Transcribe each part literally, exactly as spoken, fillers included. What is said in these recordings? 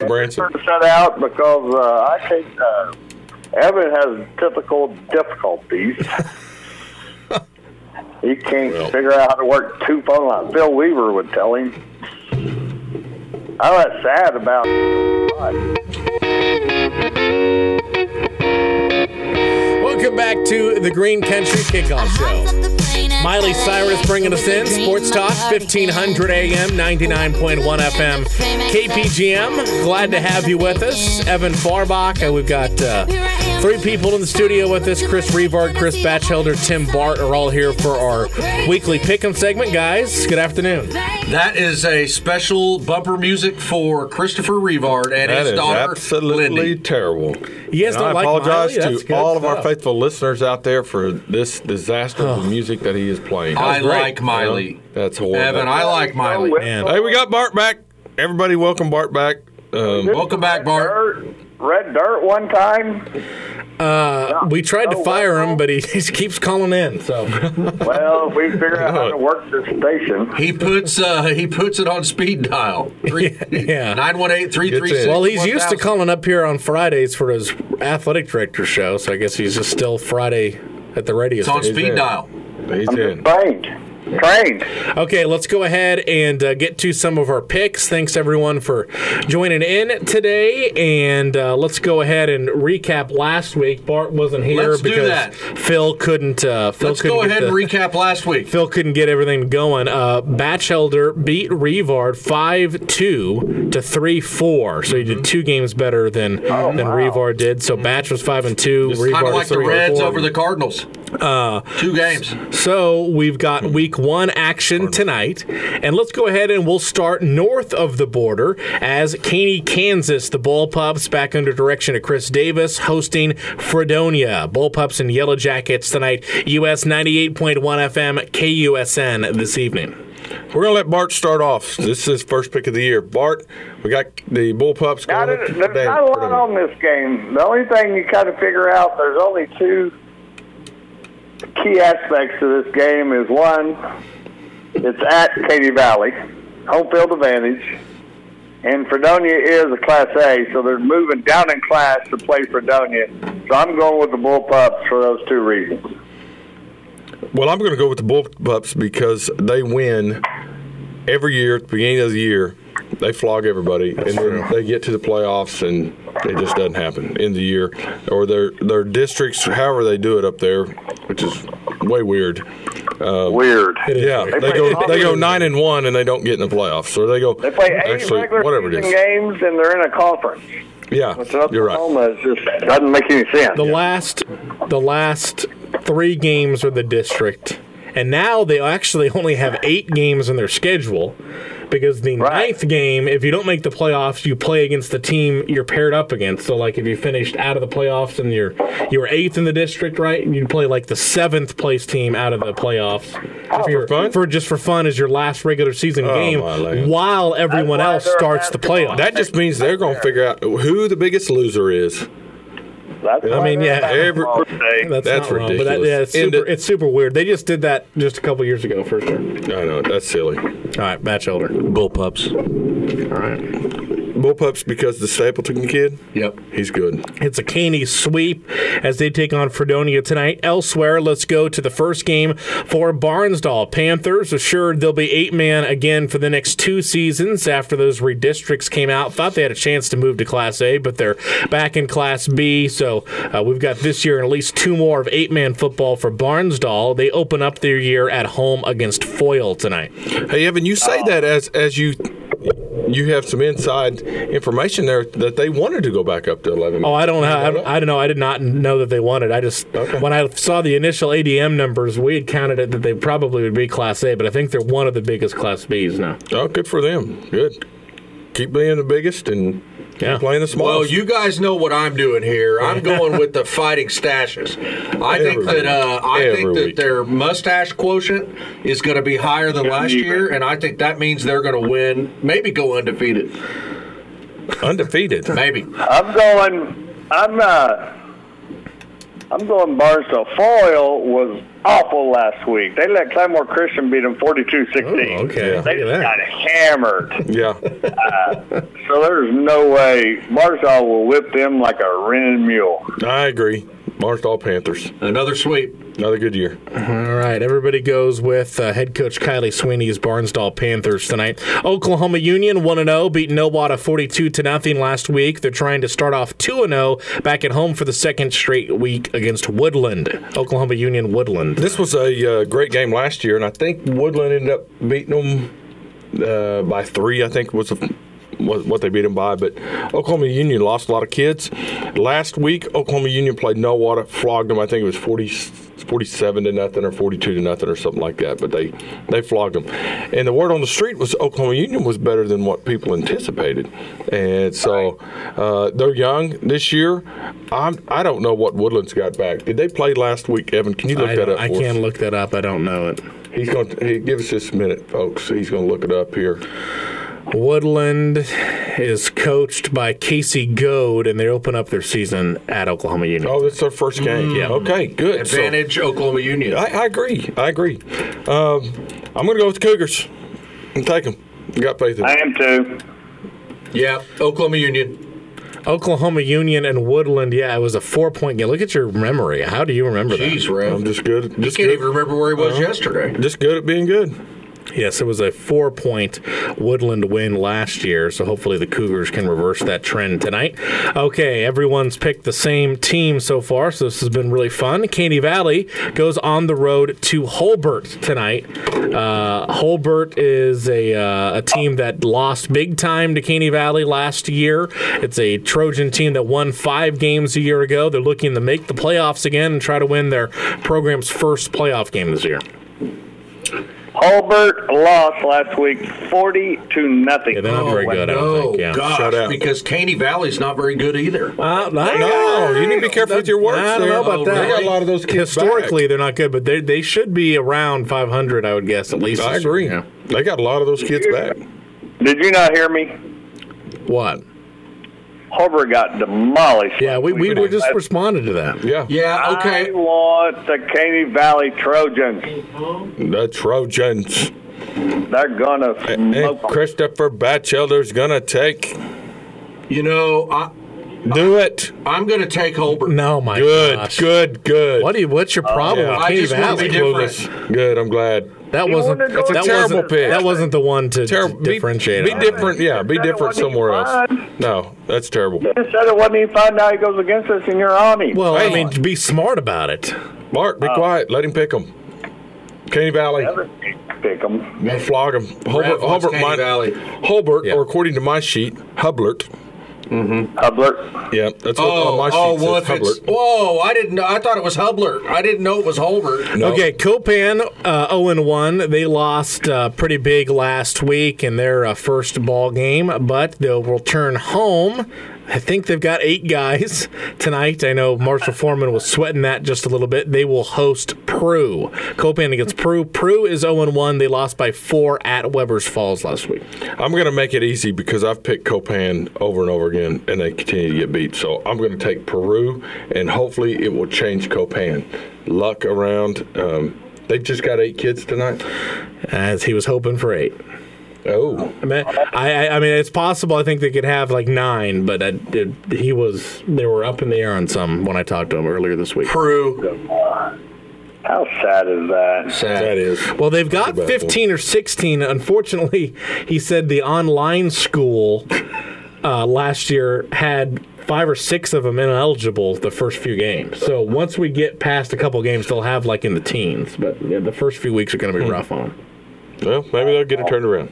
Branson. Set out because uh, I think uh, Evan has typical difficulties. He can't Well. figure out how to work two phone lines. Phil Weaver would tell him. I'm not sad about Welcome back to the Green Country Kickoff Show. Miley Cyrus bringing us in. Sports Talk, fifteen hundred A M, ninety-nine point one F M, K P G M. Glad to have you with us. Evan Farbach. Uh, we've got uh, three people in the studio with us. Chris Revard, Chris Batchelder, Tim Bart are all here for our weekly Pick'em segment. Guys, good afternoon. That is a special bumper music for Christopher Revard and That his is daughter, absolutely Lindy. terrible. You guys And don't I like apologize Miley? That's to good all of our stuff. faithful listeners out there for this disaster of the music that he is playing. I great. like Miley. That's horrible. Evan, I like Miley. Man. Hey, we got Bart back. Everybody, welcome Bart back. Um, Welcome back, Bart. Dirt, red dirt one time. Uh, we tried to fire him, but he, he keeps calling in. So Well, we figure out how to work this station. He puts uh, he puts it on speed dial. Yeah. nine one eight, three three six. Well, he's used to calling up here on Fridays for his athletic director show, so I guess he's just still Friday at the radio It's on station. speed in. dial. he's I'm in. just trained. Trained. Okay, let's go ahead and uh, get to some of our picks. Thanks, everyone, for joining in today. And uh, let's go ahead and recap last week. Bart wasn't here Let's do because that. Phil couldn't. Uh, Phil Let's couldn't go get ahead the, and recap last week. Phil couldn't get everything going. Uh, Batchelder beat Revard five two to three four. So he did two games better than than Revard did. So Batch was five and two. Kind of Revard like was the three and Reds four. over the Cardinals. Uh, Two games. So we've got week one action tonight, and let's go ahead and we'll start north of the border as Caney, Kansas. The Bullpups back under direction of Chris Davis hosting Fredonia. Bullpups and Yellow Jackets tonight. U S ninety-eight point one F M, K U S N this evening. We're going to let Bart start off. This is his first pick of the year. Bart, we got the Bullpups Now, going. there's, there's not a lot on this game. The only thing you kind of figure out, there's only two key aspects to this game is one, it's at Katy Valley, home field advantage, and Fredonia is a Class A, so they're moving down in class to play Fredonia. So I'm going with the Bullpups for those two reasons. Well, I'm going to go with the Bullpups because they win every year at the beginning of the year. They flog everybody, and then they get to the playoffs, and it just doesn't happen in the year. Or their their districts, however they do it up there, which is way weird. Um, Weird. Yeah, They they play go all they go the- nine and one, and they don't get in the playoffs. Or they go They play eight actually regular whatever it season is. games, and they're in a conference. Yeah, Which you're right. Oklahoma is just doesn't make any sense. The last the last three games are the district, and now they actually only have eight games in their schedule. Because the Right. ninth game, if you don't make the playoffs, you play against the team you're paired up against. So, like, if you finished out of the playoffs and you're you were eighth in the district, right? You'd play like the seventh place team out of the playoffs. Oh, for fun? For just for fun as your last regular season Oh, game, my land. while everyone That's why else they're a starts the basketball playoffs. That just means they're going to figure out who the biggest loser is. That's I mean, yeah, every- That's, That's not wrong, but that, ridiculous. yeah, it's And super, it- it's super weird. They just did that just a couple years ago, for sure. I know, that's silly. All right, Batchelder. Bullpups. All right. Bullpups because the Stapleton kid, Yep. he's good. It's a Caney sweep as they take on Fredonia tonight. Elsewhere, let's go to the first game for Barnsdall. Panthers assured they'll be eight-man again for the next two seasons after those redistricts came out. Thought they had a chance to move to Class A, but they're back in Class B. So uh, we've got this year at least two more of eight-man football for Barnsdall. They open up their year at home against Foyle tonight. Hey, Evan, you say that as as you you have some inside information there that they wanted to go back up to eleven. Oh, I don't know. I don't, I don't know. I did not know that they wanted. I just Okay. when I saw the initial A D M numbers, we had counted it that they probably would be Class A, but I think they're one of the biggest Class Bs now. Oh, good for them. Good. Keep being the biggest and Yeah. keep playing the Well, smallest. you guys know what I'm doing here. I'm going with the Fighting Stashes. I think Every that uh, I week. think Every that week. their mustache quotation is going to be higher than last year, and I think that means they're going to win, maybe go undefeated, Undefeated. maybe. I'm going. I'm uh. I'm going Barstow. Foyle was awful last week. They let Claremore Christian beat them forty-two sixteen. Oh, okay. Yeah. They Look at just that. got hammered. Yeah. Uh, so there's no way Barstow will whip them like a rented mule. I agree. Barstow Panthers. Another sweep. Another good year. All right, everybody goes with uh, head coach Kylie Sweeney's Barnsdall Panthers tonight. Oklahoma Union one and oh, beat Nowata forty-two to nothing last week. They're trying to start off two and oh back at home for the second straight week against Woodland. Oklahoma Union Woodland. This was a uh, great game last year, and I think Woodland ended up beating them uh, by three, I think was a what what they beat them by, but Oklahoma Union lost a lot of kids. Last week, Oklahoma Union played Nowata, flogged them. I think it was forty, forty-seven to nothing or forty-two to nothing or something like that, but they, they flogged them. And the word on the street was Oklahoma Union was better than what people anticipated. And so uh, they're young this year. I'm, I don't know what Woodland's got back. Did they play last week, Evan? Can you look I, that up I for us? can't look that up. I don't know it. He's going to he, give us just a minute, folks. He's going to look it up here. Woodland is coached by Casey Goad, and they open up their season at Oklahoma Union. Oh, that's their first game. Yeah. Okay, good. Advantage Oklahoma Union. So, I, I agree. I agree. Um, I'm going to go with the Cougars and take them. You got faith in I them. am too. Yeah, Oklahoma Union. Oklahoma Union and Woodland, yeah, it was a four-point game. Look at your memory. How do you remember Jeez, that? Rev. I'm just good. You Just can't good. even remember where he was Uh-huh. yesterday. Just good at being good. Yes, it was a four-point Woodland win last year, so hopefully the Cougars can reverse that trend tonight. Okay, everyone's picked the same team so far, so this has been really fun. Caney Valley goes on the road to Holbert tonight. Uh, Holbert is a, uh, a team that lost big time to Caney Valley last year. It's a Trojan team that won five games a year ago. They're looking to make the playoffs again and try to win their program's first playoff game this year. Holbert lost last week forty to nothing. Yeah, they're not very good, I don't no, think. Yeah. gosh, Shut out. because Caney Valley's not very good either. Uh, No, you need to be careful with your words. I don't there. know about Oh, that. They got a lot of those kids Historically, they're not good, but they they should be around five hundred, I would guess, at least. back. I this year. agree. Yeah. They got a lot of those kids back. Did you not hear me? What? Holbert got demolished. Yeah, we, we, we just responded to that. Yeah. Yeah, okay. I want the Caney Valley Trojans. The Trojans. They're gonna And smoke 'em. Christopher Batchelder's going to take. You know, I, Do it. I'm going to take Holbert. No, my Good, gosh. good, good. What do you, what's your problem yeah. with I Caney just wanna Valley? be different. Good, I'm glad. That You wasn't. wanna go that That's a terrible wasn't, pick. That wasn't the one to, Terrible. to differentiate. Be, on. be different, yeah. Be Said it different wasn't somewhere else. fun. No, that's terrible. You said it wasn't even fun. Now he goes against us, and you're on him. Well, I Hey. mean, be smart about it. Mark, be quiet. Let him pick them. Caney Valley. Never pick 'em. We'll flog him. Holbert, wants Holbert, Caney mine- Valley. Holbert Yeah. or according to my sheet, Hublert. Hubbard. Yeah, that's what Oh, on my oh, sheet well, says if it's, Hublert. whoa, I didn't know. I thought it was Hubler. I didn't know it was Holbert. No. Okay, Copan uh, oh and one. They lost uh, pretty big last week in their uh, first ball game, but they'll return home. I think they've got eight guys tonight. I know Marshall Foreman was sweating that just a little bit. They will host Prue. Copan against Prue. Prue is oh and one. They lost by four at Weber's Falls last week. I'm going to make it easy because I've picked Copan over and over again, and they continue to get beat. So I'm going to take Peru, and hopefully it will change Copan. Luck around. Um, they've just got eight kids tonight. As he was hoping for eight. Oh, I mean, I, I, I mean, it's possible. I think they could have like nine, but I, it, he was. They were up in the air on some when I talked to him earlier this week. Prue. How sad is that? Sad. that is. Well, they've got That's a bad fifteen or sixteen. Unfortunately, he said the online school uh, last year had five or six of them ineligible the first few games. So once we get past a couple games, they'll have like in the teens. But yeah, the first few weeks are going to be rough on them. Well, maybe they'll get it turned around.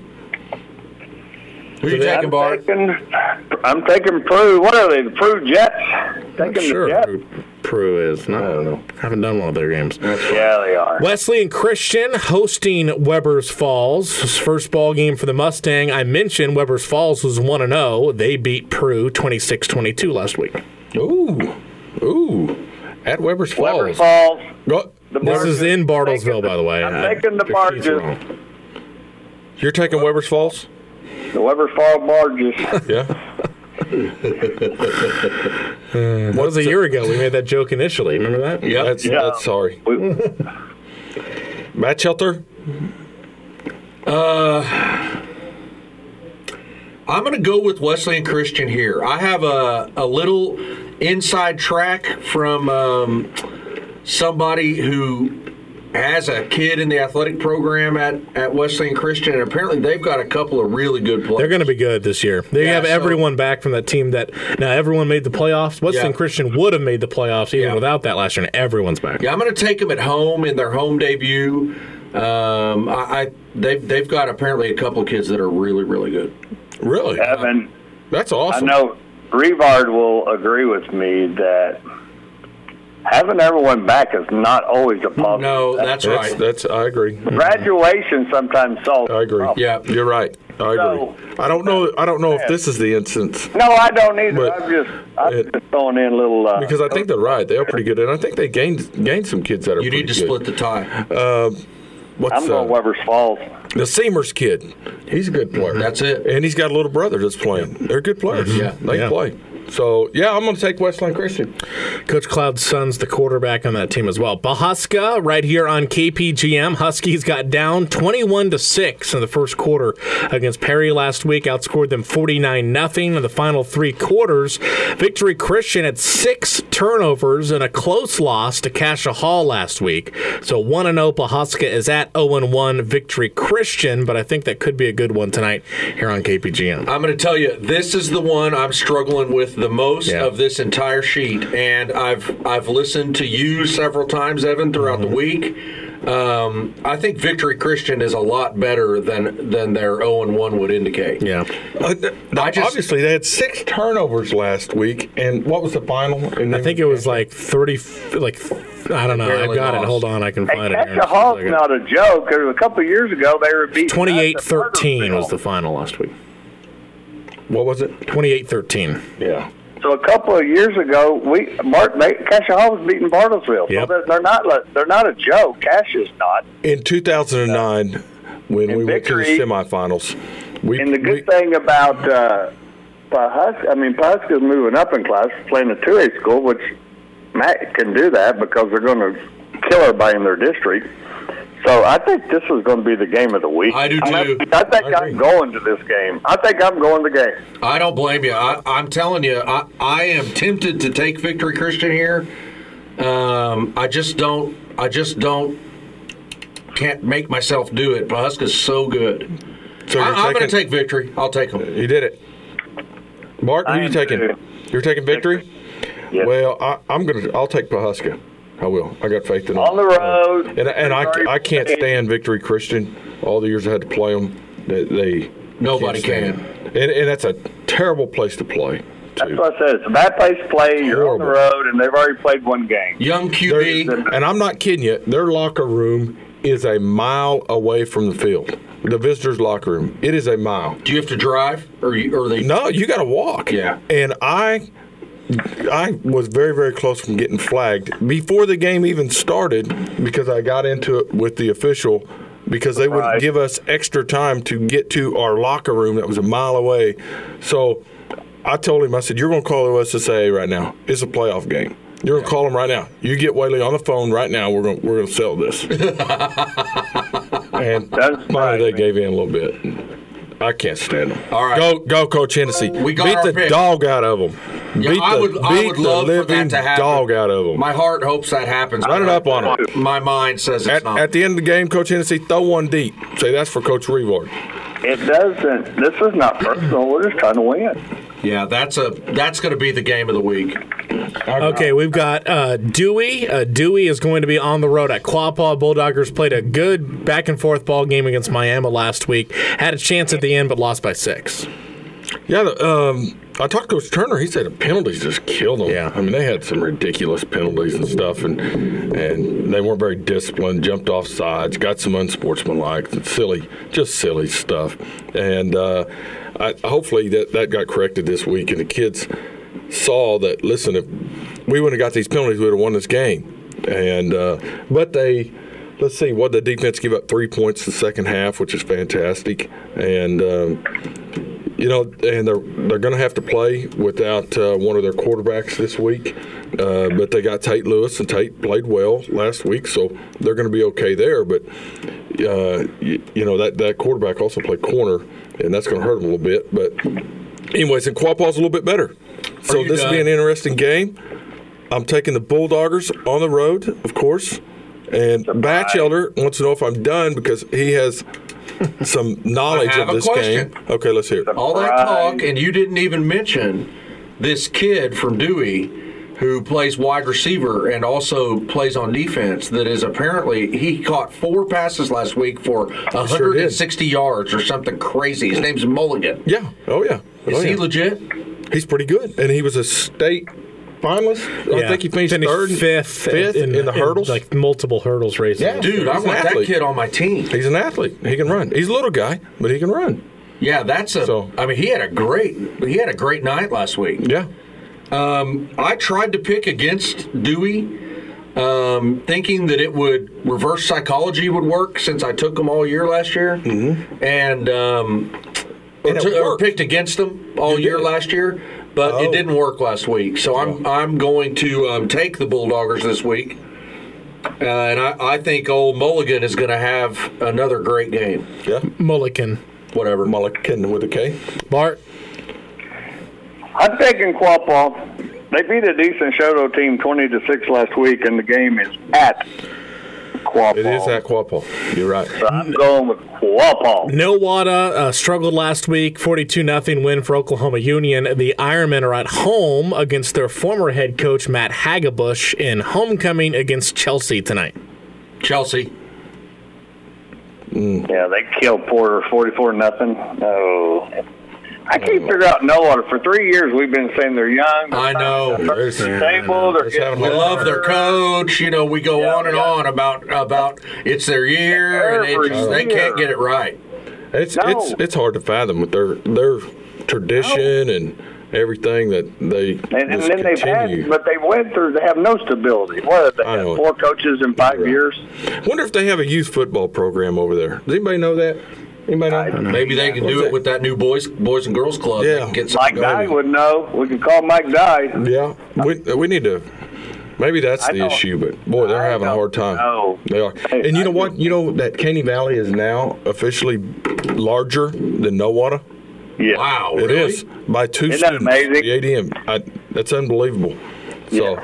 Who you I'm taking, Bart? taking, I'm taking Prue. What are they? The Prue Jets? Taking Sure, the Jets? Prue, Prue is. No, I don't know. Haven't done one of their games. Yeah, they are. Wesley and Christian hosting Weber's Falls. His first ball game for the Mustang. I mentioned Weber's Falls was one and oh. They beat Prue twenty-six twenty-two last week. Ooh, ooh. At Weber's Falls. Weber Falls. Go. The This is Barges. in Bartlesville, Taking the- by the way. I'm Uh, taking the their sheet's Barges. wrong. You're taking Weber's Falls? The Weber Falls Barges. Yeah. That was a year ago. We made that joke initially. Remember that? Yep. That's, Yeah. that's sorry. we, Batchelder? Uh, I'm going to go with Wesleyan Christian here. I have a, a little inside track from um, somebody who has a kid in the athletic program at, at Wesleyan Christian, and apparently they've got a couple of really good players. They're going to be good this year. They Yeah, have so- everyone back from that team that now everyone made the playoffs. Wesleyan Yeah. Christian would have made the playoffs even Yeah. without that last year, and everyone's back. Yeah, I'm going to take them at home in their home debut. Um, I, I they've they've got apparently a couple of kids that are really really good. Really? Evan, That's I awesome. know Revard will agree with me that having everyone back is not always a positive. No, that's That's, right. that's, I agree. Graduation sometimes solves I agree. the problem. Yeah. You're right. I agree. So- I don't know. I don't know if this is the instance No, I don't either. But I'm just, I'm it- just throwing in little. Uh, because I think they're right. They are pretty good, and I think they gained gained some kids that are. You need to pretty split good. the tie. Uh, what's I'm going uh, Weber's Falls. the Seamers kid? He's a good player. That's it. And he's got a little brother that's playing. They're good players. Yeah. they Yeah. play. So yeah, I'm going to take Westland Christian. Coach Cloud's son's the quarterback on that team as well. Bahuska, right here on K P G M. Huskies got down twenty-one to six in the first quarter against Perry last week. Outscored them forty-nine nothing in the final three quarters. Victory Christian had six turnovers and a close loss to Cassia Hall last week. So one and oh Bahuska is at oh and one Victory Christian, but I think that could be a good one tonight here on K P G M. I'm going to tell you, this is the one I'm struggling with the most Yeah. of this entire sheet, and I've I've listened to you several times, Evan, throughout Mm-hmm. the week. Um, I think Victory Christian is a lot better than than their oh and one would indicate. Yeah. Uh, th- I just- obviously, they had six turnovers last week, and what was the final? And I think it was like thirty, like I don't know. I barely got it. lost. Hold on, I can Hey, find it. here in Cassia just a Hall's second. not a joke. 'Cause a couple of years ago, they were beating twenty-eight us at thirteen was Murdersville. the final last week. what was it? twenty-eight thirteen. Yeah. So a couple of years ago, we Mark they, Cassia Hall was beating Bartlesville. Yep. So they're, they're not like- they're not a joke. Cassia's not. In two thousand nine, when In we went to the victory- semifinals, we And the good we, thing about uh, Pahus, I mean, Pahuska's moving up in class, playing a two A school, which Matt can do that because they're going to kill everybody in their district. So I think this is going to be the game of the week. I do, I, too. I think I agree. I'm going to this game. I think I'm going to the game. I don't blame you. I, I'm telling you, I, I am tempted to take Victory Christian here. Um, I just don't. I just don't. Can't make myself do it. Pahuska's so good. so I, you're I'm going to taking- take Victory. I'll take them. You did it, Mark. Who I are you am taking? too. You're taking victory. Yes. Well, I, I'm gonna. I'll take Pahuska. I will. I got faith in them. On the road. And and I, Sorry. I can't stand Victory Christian. All the years I had to play them, they, they Nobody can't can. stand. And, and that's a terrible place to play. That's Too. what I said. It's a bad place to play. You're on the Horrible. road, and they've already played one game. Young Q B. They're- and I'm not kidding you. Their locker room is a mile away from the field. The visitors' locker room. It is a mile. Do you have to drive, or you, or they? No, you got to walk. Yeah. And I, I was very, very close from getting flagged before the game even started because I got into it with the official because they wouldn't Right. give us extra time to get to our locker room that was a mile away. So I told him, I said, "You're going to call the O S S A A right now. It's a playoff game. You're going to call them right now. You get Whaley on the phone right now. We're going, we're going to settle this." And That's finally, right, they man. gave in a little bit. I can't stand them. All right. Go, go, Coach Hennessy. We got beat our the pick. dog out of them. Yeah, beat I the, would. I beat would the love for living that to happen. dog out of them. My heart hopes that happens. Run it up on them. My mind says it's At, not. at the end of the game, Coach Hennessy, throw one deep. Say that's for Coach Reward. It doesn't. This is not personal. We're just trying to win. yeah, that's a. That's going to be the game of the week. Okay, we've got uh, Dewey. Uh, Dewey is going to be on the road at Quapaw. Bulldoggers played a good back and forth ball game against Miami last week. Had a chance at the end, but lost by six. Yeah, the, um, I talked to Coach Turner. He said the penalties just killed them. Yeah. I mean, they had some ridiculous penalties and stuff, and and they weren't very disciplined. Jumped off sides, got some unsportsmanlike, and silly, just silly stuff. And uh, I, hopefully that that got corrected this week, and the kids saw that. Listen, if we wouldn't have got these penalties, we would have won this game. And uh, but they. Let's see, what the defense give up three points the second half, which is fantastic. And um, you know, and they're they're going to have to play without uh, one of their quarterbacks this week. Uh, but they got Tate Lewis, and Tate played well last week, so they're going to be okay there. But uh, you, you know that that quarterback also played corner, and that's going to hurt him a little bit. But anyways, and Quapaw's a little bit better. So this will be an interesting game. I'm taking the Bulldoggers on the road, of course. And Batchelder wants to know if I'm done because he has some knowledge I have of this a question. game. Okay, let's hear it. All that talk, and you didn't even mention this kid from Dewey who plays wide receiver and also plays on defense that is apparently, he caught four passes last week for one hundred sixty sure yards or something crazy. His name's Mulligan. Yeah. Oh, yeah. Is oh, he yeah. legit? He's pretty good. And he was a state finalist. Yeah. I think he finished, Finished third, fifth, fifth in, in, the in, hurdles. like multiple hurdles races. Yeah. Dude, I He's an want that athlete. kid on my team. He's an athlete. He can run. He's a little guy, but he can run. Yeah, that's a. So- I mean, he had a great. He had a great night last week. Yeah. Um, I tried to pick against Dewey, um, thinking that it would reverse psychology would work since I took them all year last year, mm-hmm. and um, or, And it to, or worked. picked against them all You year did. last year, but Oh. it didn't work last week. So I'm I'm going to um, take the Bulldoggers this week, uh, and I, I think old Mulligan is going to have another great game. Yeah. Mulligan. Whatever. Mulligan with a K. Bart. I'm taking Quapaw. They beat a decent Shoto team twenty to six last week, and the game is at Quapaw. It is at Quapaw. You're right. So I'm going with Quapaw. Nowata uh, struggled last week, forty-two nothing win for Oklahoma Union. The Ironmen are at home against their former head coach, Matt Hagabush, in homecoming against Chelsea tonight. Chelsea. Yeah, they killed Porter forty-four nothing. No. I can't figure out Nowata. For three years, we've been saying they're young. They're I know. They're stable. They're getting We love their better. coach. You know, we go Yeah, on and yeah. on about about it's their year, and Every they, just, they year. can't get it right. It's No. it's it's hard to fathom with their their tradition and everything that they And, and just then they've continue. had, but they went through. They have no stability. What have they I had? know. Four coaches in five Right. years. Wonder if they have a youth football program over there. Does anybody know that? Anybody know? I don't know. Maybe they can What's do that? it with that new boys boys and girls club. Yeah. They can get Mike something Dye going. would know. We could call Mike Dye. Yeah, we we need to. Maybe that's I the don't- issue, but boy, they're I having a hard don't time. know. They are. Hey, And you know I what? just- You know that Caney Valley is now officially larger than Nowata. Yeah. Wow, It really? is by two Isn't that students. amazing? The A D M. I, that's unbelievable. So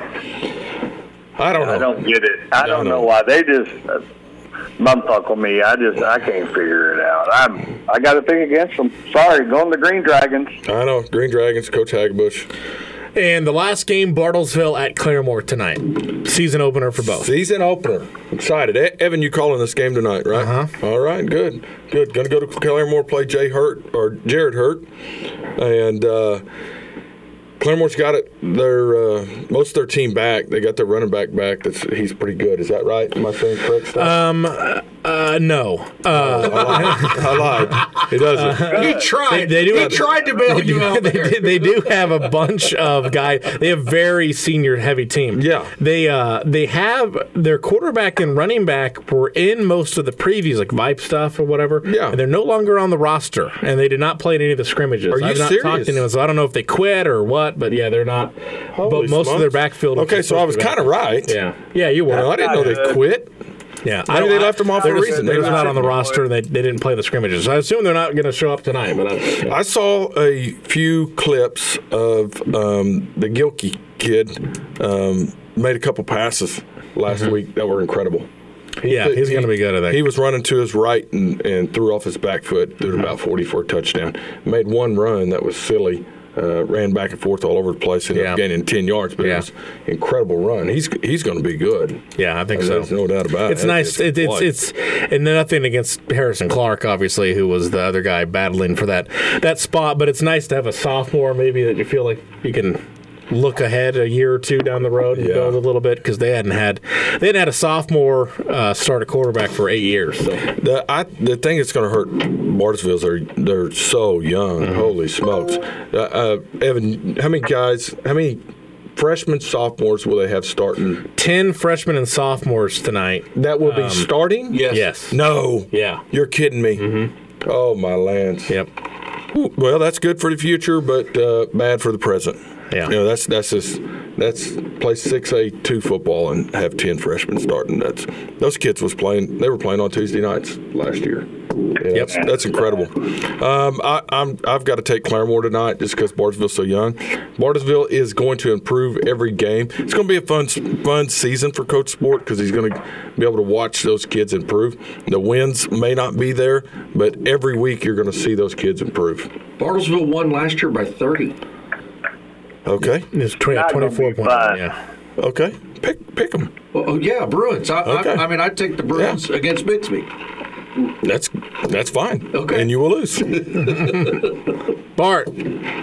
I don't know. I don't get it. I I don't know know. why they just uh, bumfuckle me. I just I can't figure it out. I'm I got a thing against them. Sorry, going to Green Dragons. I know. Green Dragons, Coach Hagabush. And the last game, Bartlesville at Claremore tonight. Season opener for both. Season opener. Excited. E- Evan, you calling this game tonight, right? Uh-huh. All right, good. Good. Going to go to Claremore, play Jay Hurt, or Jared Hurt. And uh, Claremore's got it. Their uh, most of their team back. They got their running back back. That's He's pretty good. Is that right? Am I saying correct stuff? Um, uh, no. Uh, I lied. He doesn't. He tried. They- they do he have- tried to bail you out they, there. do- they do have a bunch of guys. They have very senior heavy team. Yeah. They uh they have their quarterback and running back were in most of the previews, like Vipe stuff or whatever. Yeah. And they're no longer on the roster, and they did not play in any of the scrimmages. Are you I've not serious? talked to them, so I don't know if they quit or what. But yeah, they're not. Holy but most of their smokes. backfield. Okay, so I was kind of right. Yeah. Yeah, you were. You know, I didn't know they quit. Yeah, Maybe they left them off they're for a just- reason. They're They just were not on the tripping. roster. They, they didn't play the scrimmages. I assume they're not going to show up tonight. But I, I saw a few clips of um, the Gilkey kid um, made a couple passes last week that were incredible. yeah, he's going to be good. I think He was running to his right and, and threw off his back foot, threw it about forty for a touchdown. Made one run that was silly. Uh, ran back and forth all over the place and Yeah. up gaining ten yards, but Yeah. it was an incredible run. He's he's going to be good. Yeah, I think so. There's no doubt about It's it. nice. It, it's like- it's and nothing against Harrison Clark, obviously, who was the other guy battling for that that spot. But it's nice to have a sophomore, maybe that you feel like you can look ahead a year or two down the road and Yeah. build a little bit because they hadn't had they hadn't had a sophomore uh, start a quarterback for eight years. So. The I, the thing that's going to hurt Bartlesville is they're they're so young. Mm-hmm. Holy smokes, uh, uh, Evan! How many guys? How many freshmen, sophomores will they have starting? Ten freshmen and sophomores tonight. That will be starting? Yes. Yes. No. Yeah. You're kidding me. Mm-hmm. Oh my lands. Yep. Well, that's good for the future, but uh, bad for the present. Yeah. You know, that's that's just that's play six A two football and have ten freshmen starting. That's those kids was playing. They were playing on Tuesday nights last year. Yeah, Yep. that's, that's incredible. Um, I, I'm I've got to take Claremore tonight just because Bartlesville's so young. Bartlesville is going to improve every game. It's going to be a fun fun season for Coach Sport because he's going to be able to watch those kids improve. The wins may not be there, but every week you're going to see those kids improve. Bartlesville won last year by thirty. Okay. It's twenty, Not gonna twenty-four be points. fun. Yeah. Okay. Pick pick them. Oh, oh, yeah, Bruins. I, Okay. I, I mean, I'd take the Bruins Yeah. against Bixby. That's that's fine. Okay. And you will lose. Bart,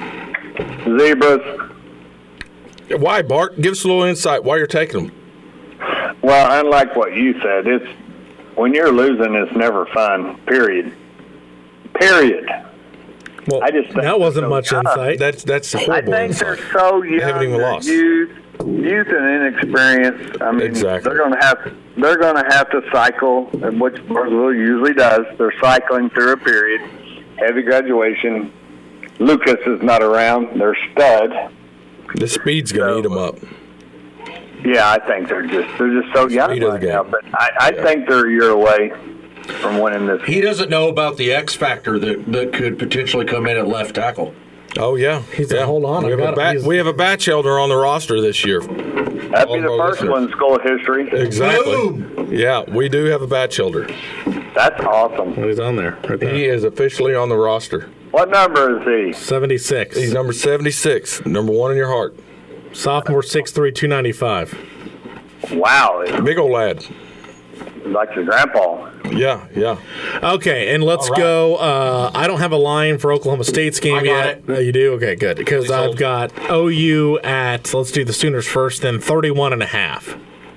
Zebras. Why, Bart? Give us a little insight why you're taking them. Well, unlike what you said, it's when you're losing, it's never fun. Period. Period. well, I just think that wasn't they're much so young. insight. That's that's I horrible. think insight. they're so young. haven't even they're lost. Youth, youth and inexperience. I mean, Exactly. they're going to have they're going to have to cycle, which Bartlesville usually does. They're cycling through a period. Heavy graduation. Lucas is not around. They're stud. The speed's going to eat them up. Yeah, I think they're just they're just so young Speed of the right game. now. But I, I Yeah. think they're a year away from winning this. He doesn't know about the X factor that, that could potentially come in at left tackle. Oh yeah, He said, yeah. "Hold on, We I've have, a got him." bat, He's- we have a batch elder on the roster this year. That'd be all the of our first listeners. one in school history. Exactly. Boom! Yeah, we do have a batch elder. That's awesome. He's on there. Right there. He is officially on the roster. What number is he? seventy-six. He's number seventy-six, number one in your heart. Sophomore, six three, two ninety-five. Wow, he's Big old lad. like your grandpa. Yeah, yeah. Okay, and let's All right. go. Uh, I don't have a line for Oklahoma State's game I got yet. it. Uh, you do? Okay, good. Because Please I've hold. got O U at, let's do the Sooners first, then thirty-one and a half.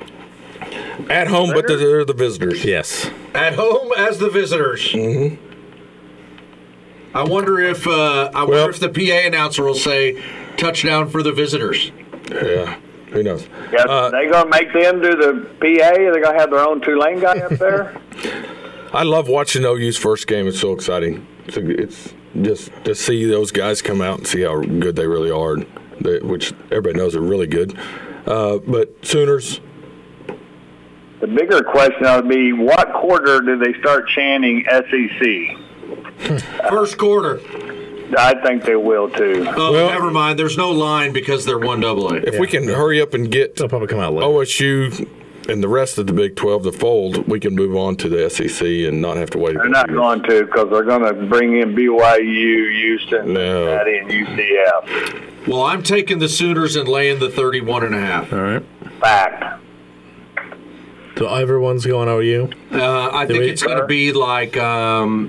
At home, but they're the visitors. Yes. At home as the visitors. Mm-hmm. I wonder if uh, I wonder Well- if the P A announcer will say touchdown for the visitors. Yeah. Who knows? Yeah, Uh, they gonna make them do the P A? They're gonna have their own Tulane guy up there. I love watching O U's first game. It's so exciting. It's, it's just to see those guys come out and see how good they really are, they, which everybody knows are really good. Uh, but Sooners, The bigger question would be, what quarter do they start chanting S E C? First quarter. I think they will too. Oh, Well- never mind. There's no line because they're one double A. if we can hurry up and get They'll probably come out later. O S U and the rest of the Big twelve to fold, we can move on to the S E C and not have to wait. They're not going to because they're going to bring in B Y U, Houston, No. Cincinnati, and U C F. Well, I'm taking the Sooners and laying the thirty-one and a half. All right. Fact. So everyone's going O U? Uh, I think we- it's going to be like um,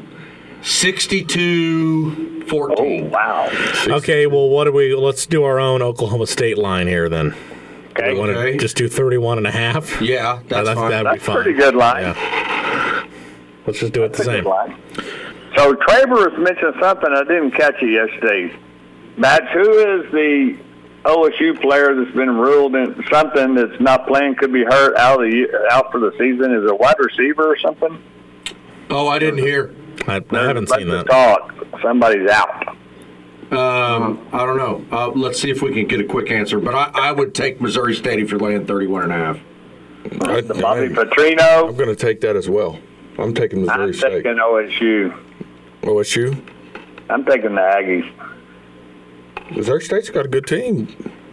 sixty-two Oh, fourteen. wow. Okay, well, what do we, let's do our own Oklahoma State line here then. Okay. Want to Okay. just do thirty-one and a half? Yeah, that's Uh, fine. that'd be That's a fine. pretty good line. Yeah. Let's just do it the That's a same. good line. So Travers mentioned something I didn't catch it yesterday. Batch, who is the O S U player that's been ruled in something that's not playing, could be hurt out of the out for the season? Is it a wide receiver or something? Oh, I didn't hear. I, I haven't seen There's that. Talk. Somebody's out. Um, I don't know. Uh, let's see if we can get a quick answer. But I, I would take Missouri State if you're laying thirty-one and a half. I, The Bobby I'm Petrino. going to take that as well. I'm taking Missouri I'm State. taking O S U. O S U. I'm taking the Aggies. Missouri State's got a good team.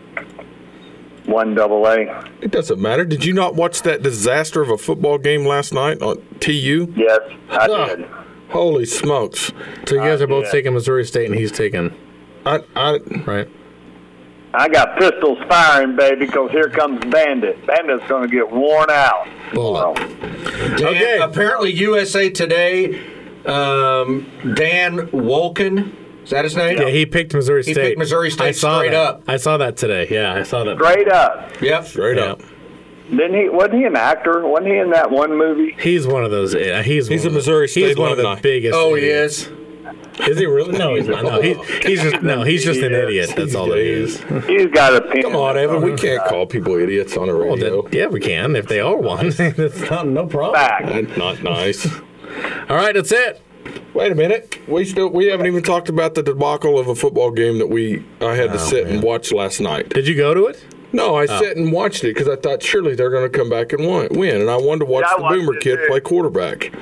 One double A. It doesn't matter. Did you not watch that disaster of a football game last night on T U? Yes, I Ah, did. Holy smokes! So you guys are both yeah. taking Missouri State and he's taking, I, I, right? I got pistols firing, baby, because here comes Bandit. Bandit's going to get worn out. Bullet. Dan, Okay. Apparently, U S A Today, um, Dan Wolken, is that his name? Yeah, he picked Missouri He State. picked Missouri State I saw straight that. up. I saw that today. Yeah, I saw that. Straight up. Yep. Straight Yeah. up. Didn't he? Wasn't he an actor? Wasn't he in that one movie? He's one of those. Yeah, he's He's one a of the- Missouri He's State one of the alumni. biggest. Oh, he idiots. is. Is he really? No, he's not. No, he, he's just no. He's just an He is. idiot. That's all he is. He's got a pin. Come on, Evan. We can't call people idiots on a Well, radio. then, yeah, we can if they are one. That's not no problem. Back. That's not nice. All right, that's it. Wait a minute. We still we haven't even talked about the debacle of a football game that we I had to Oh, sit man. and watch last night. Did you go to it? No, I sat and watched it because I thought surely they're going to come back and win, win, and I wanted to watch Yeah, I the watched Boomer it kid too. play quarterback.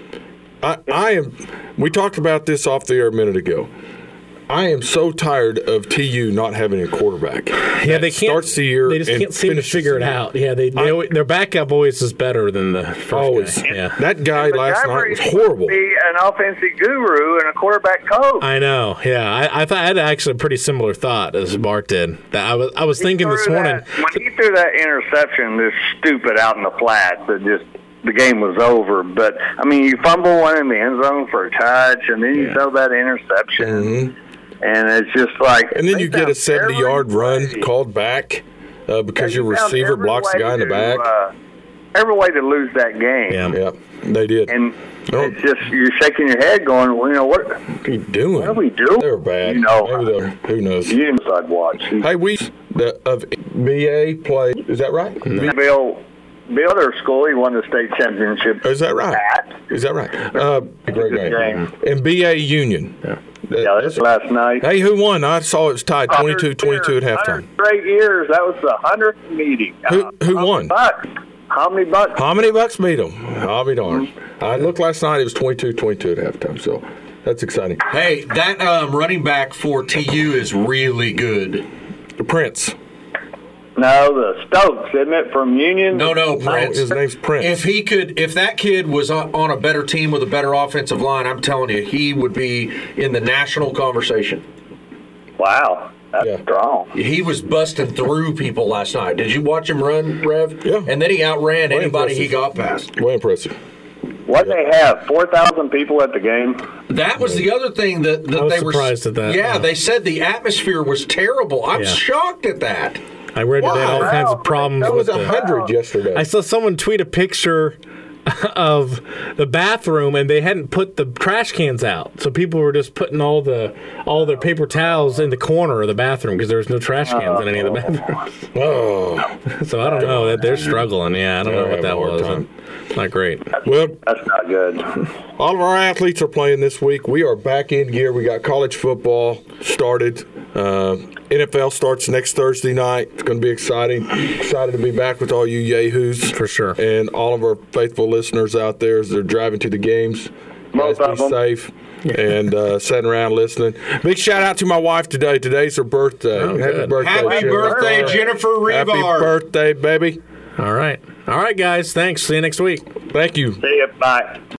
I, I am. We talked about this off the air a minute ago. I am so tired of T U not having a quarterback. Yeah, they can't. Starts the year They just and can't seem to finishes figure it the year. out. Yeah, they, they I- always, their backup always is better than the first Always. guy. Yeah, That guy last night was Montgomery's horrible. supposed to Be an offensive guru and a quarterback coach. I know. Yeah, I, I thought I had actually a pretty similar thought as Bart did. That I was I was thinking this Threw morning. that- when he threw that interception, this stupid out in the flats, that just the game was over. But I mean, you fumble one in the end zone for a touch, and then you Yeah. throw that interception, Mhm. and it's just like. And then they you get a found seventy-yard every run way- called back uh, because your they found receiver every blocks the way guy in the to, back. Uh, every way to lose that game. Yeah. Yeah, they did. And Oh. it's just you're shaking your head, going, well, you know what? What are you doing? What are we doing? They were bad. You know, Maybe they'll- who knows? you didn't I'd watch. Hey, we the of B A play. Is that right? B- Bill, Bill, their school, he won the state championship. Is that right? At. Is that right? Uh, a great Good game. game. And B A Union. Yeah. Yeah, that's last night. Hey, who won? I saw it was tied twenty-two twenty-two at one halftime. hundred straight years. That was the hundredth meeting. Who- who How many won? Bucks? How many bucks? How many bucks beat them? I'll be darned. I looked last night. It was twenty-two twenty-two at halftime. So that's exciting. Hey, that um, running back for T U is really good. The Prince. No, the Stokes, isn't it, from Union? No, no, No, Prince. his name's Prince. If he could, if that kid was on, on a better team with a better offensive line, I'm telling you, he would be in the national conversation. Wow, that's Yeah. strong. He was busting through people last night. Did you watch him run, Rev? Yeah. And then he outran Very anybody he impressive. got past. Way impressive. What they have? Four thousand people at the game. That was the other thing that, that I was they were surprised at that, Yeah, yeah. they said the atmosphere was terrible. I'm Yeah. shocked at that. I read that they had all Wow. kinds of problems That with was a the. hundred yesterday. I saw someone tweet a picture of the bathroom, and they hadn't put the trash cans out, so people were just putting all the all their paper towels in the corner of the bathroom because there was no trash cans in any of the bathrooms. Oh, So I don't know that they're struggling. Yeah, I don't know They're what that having a hard was. time. Not great. well, That's not good. all of our athletes are playing this week. We are back in gear. We got college football started. Uh, N F L starts next Thursday night. It's going to be exciting. Excited to be back with all you yahoos. For sure. And all of our faithful listeners out there as they're driving to the games. Most Guys, of be them. safe and uh, sitting around listening. Big shout out to my wife today. Today's her birthday. Oh, Happy good. birthday, Happy Jennifer. birthday, Jennifer Happy Rebar. birthday, baby. All right. All right, guys. Thanks. See you next week. Thank you. See you. Bye.